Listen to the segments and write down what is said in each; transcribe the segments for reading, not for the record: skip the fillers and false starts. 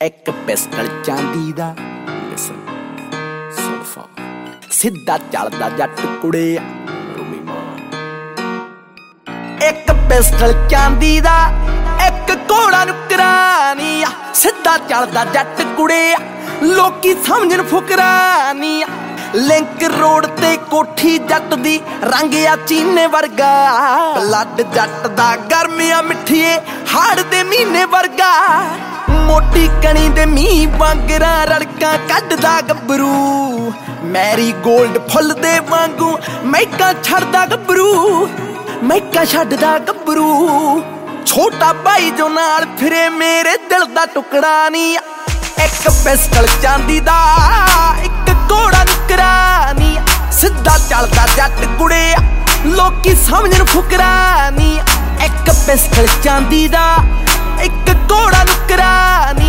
एक पिस्टल चांदी दा सिद्धा चलदा जट कुड़े एक पिस्टल चांदी दा एक घोड़ा नुकरानी सिद्धा चलदा जट कुड़े लोकी समझन फुकरानी लिंक रोड ते कोठी जट दी रंग आ चीने वर्गा ब्लड जट दा गर्मिया मिठिए हाड़ दे महीने वर्गा मोटी कणी दे मीह वांगरा रड़का कड्डदा गब्बरू मैरी गोल्ड फुल दे वांगू मैका छड़दा गब्बरू मैका छड्डदा गब्बरू छोटा भाई जो नाल फिरे मेरे दिल दा टुकड़ा नी एक पिस्टल चांदी दा एक घोड़ा नुकरानी सिद्धा चलदा जट कुड़े लोकी समझन फुकरानी एक पिस्टल चांदी दा एक घोड़ा नुकरानी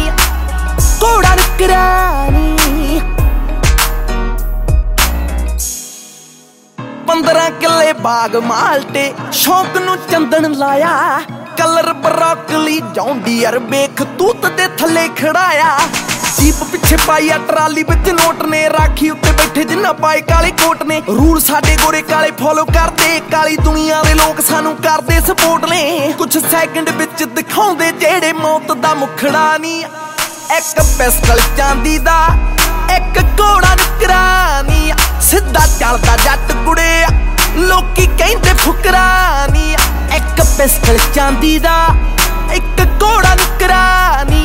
15 किले बाग माल्टे शौक नू चंदन लाया कलर ब्रोकली जौंडियर बेख तूत दे थले खड़ाया जीप पिछे पाई आ ट्राली विच नोट ने राखी उत्ते बैठे जिन्ना पाए काले कोट ने रूल साडे गोरे काले फॉलो करदे काली दुनिया दे लोग सानू करदे सपोर्ट ने कुछ सैकंड विच दिखाउंदे जेड़े मौत दा मुखड़ा नी एक पिस्टल चांदी दा एक घोड़ा नुकरानी सिद्धा चलदा जट कुड़े लोकी कहंदे फुकरानी एक पिस्टल चांदी दा एक घोड़ा नुकरानी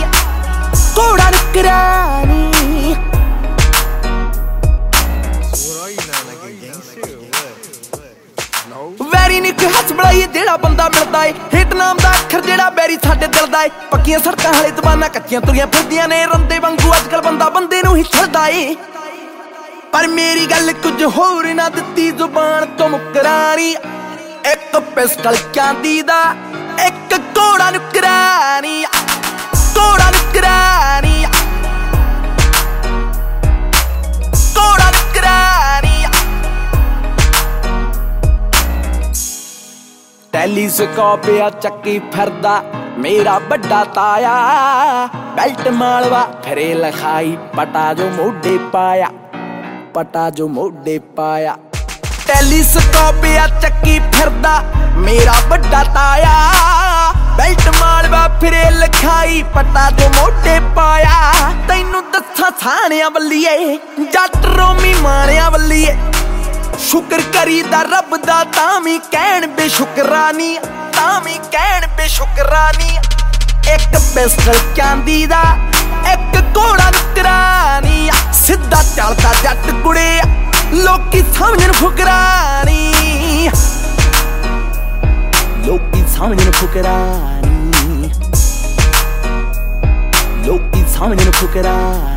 वैरी नी कोई हस बड़ाई जेड़ा बंदा मिलदा है हिट नाम दा अखर जेड़ा बैरी साडे दिल दा है पक्कियां सड़कां हाले जबानां कच्चियां तुरियां फिरदियां ने रंदे वांगू अजकल बंदा बंदे नूं ही छड़दा है पर मेरी गल कुछ होर ना दित्ती जुबान तो मुकरानी एक पिस्टल चांदी दा एक घोड़ा नुकरानी टेलीस्कोप आ चक्की फिरदा मेरा बड़ा ताया बेल्ट मालवा फिरे लखाई पटा जो मोढे पाया टेलीस्कोप आ चक्की फिरदा मेरा बड़ा ताया बेल्ट मालवा फिरे लखाई पटा जो मोढे पाया तैनू दस्सां साणिया बल्लीए जट रोमी माणिया बल्लीए शुक्र करीदा रब दा तामी कहण बेशुकरानी एक पिस्टल चांदी दा एक घोड़ा नुकरानी सिद्धा चलदा जट कुड़े लोकी समझन फुकरानी लोकी समझन फुकरानी